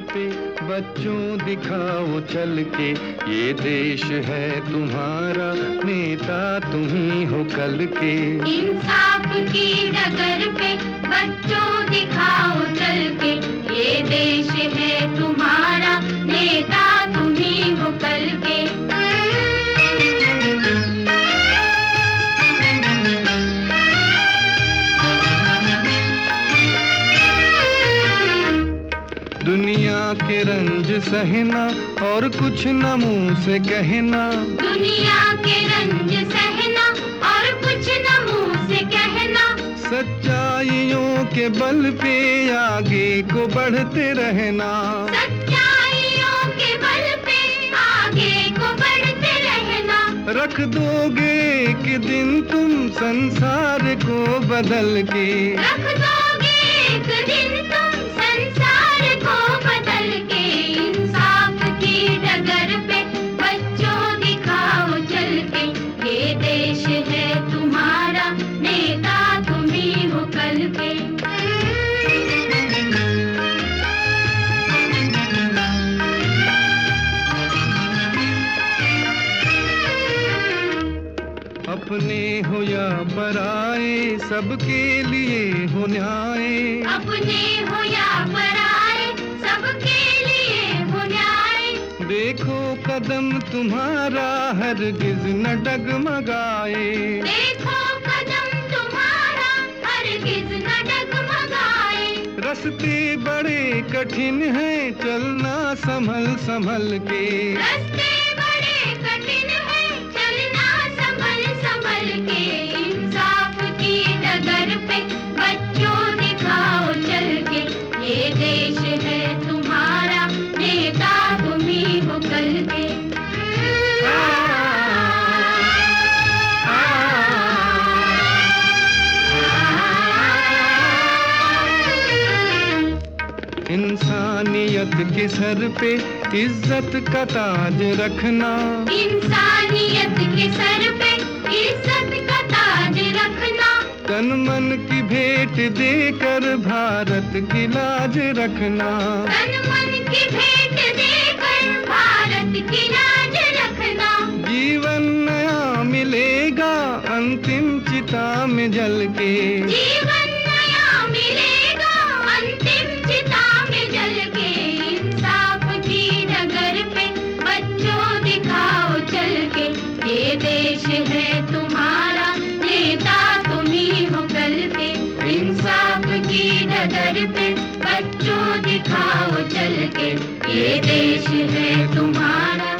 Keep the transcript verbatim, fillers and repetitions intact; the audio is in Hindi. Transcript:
पे बच्चों दिखाओ चल के, ये देश है तुम्हारा, नेता तुम ही हो कल के। इंसाफ की डगर पे बच्चों दिखाओ चल के, ये देश है तुम्हारा, नेता तुम ही हो कल के। दुनिया के रंज सहना और कुछ न मुंह से कहना, दुनिया के रंज सहना और कुछ न मुंह से कहना, सच्चाइयों के बल पे आगे को बढ़ते रहना, सच्चाइयों के बल पे आगे को बढ़ते रहना। रख दोगे एक दिन तुम संसार को बदल के, रख दोगे एक दिन तुम संसार को बदल के। इंसाफ की डगर पे बच्चों दिखाओ चल के, ये देश है तुम्हारा, नेता तुम ही हो कल के। अपने हो या पराए सबके लिए हो न्याय, अपने हो या पराए सबके लिए हो न्याय। देखो कदम तुम्हारा हरगिज न डगमगाए, देखो कदम तुम्हारा हरगिज न डगमगाए। रास्ते बड़े कठिन हैं चलना संभल संभल के, रास्ते बड़े कठिन हैं चलना संभल संभल के। इंसाफ की डगर पे बच्चों दिखाओ चल के, ये देश है तुम्हारा, नेता तुम ही हो कल के। इंसानियत के सर पे इज्जत का ताज रखना, इंसानियत के सर पे इज्जत का ताज रखना, तन मन की भेंट देकर भारत की लाज रखना, तन मन की भेंट देकर भारत की लाज रखना। जीवन नया मिलेगा अंतिम चिता में जल के, जीवन नया मिलेगा अंतिम चिता में जल के। इंसाफ की डगर पे बच्चों दिखाओ चल के, ये देश है तुम्हारा, नेता तुम ही हो कल के। इंसाफ की डगर पे बच्चों दिखाओ चल के, ये देश है तुम्हारा,